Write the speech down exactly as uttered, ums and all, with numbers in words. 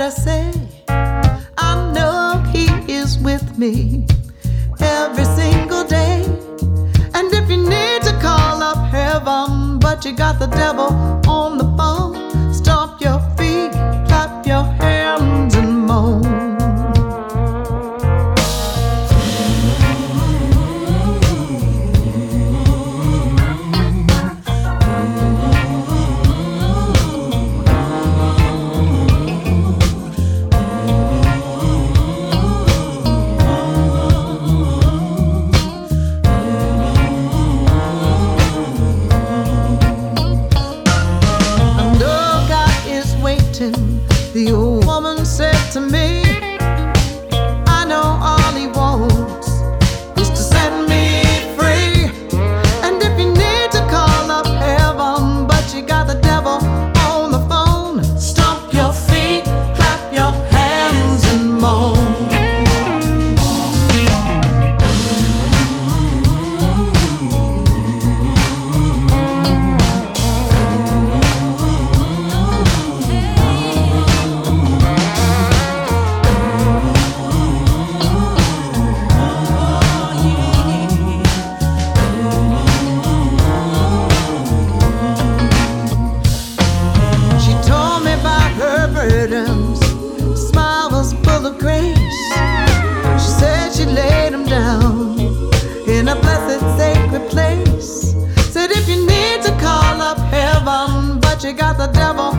I say, I know He is with me every single day. And if you need to call up heaven, but you got the devil on the phone, stomp your feet, clap your hands and moan. The old woman said to me, I know all He wants is to set me free. And if you need to call up heaven, but you got the devil on the phone, stomp your feet, clap your hands and moan. Smile was full of grace. She said she laid him down in a blessed sacred place. Said if you need to call up heaven, but you got the devil